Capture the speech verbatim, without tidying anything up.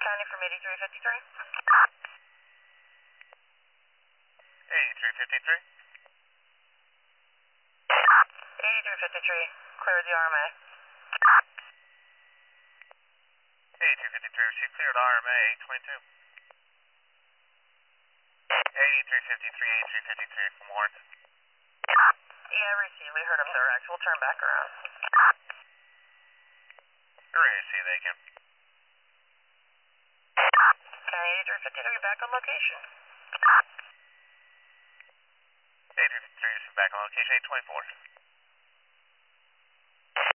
County from eighty-three fifty-three. eighty-three fifty-three. eighty-three fifty-three, clear the R M A. eighty-three fifty-three, receive cleared R M A eight twenty-two. eighty-three fifty-three, eighty-three fifty-three from Warren. Yeah, receive. We heard him, sir. Actually, we'll turn back around. Hooray, see they can. County eighty-three fifty-three, back on location. eighty-three fifty-three, back on location eight twenty-four.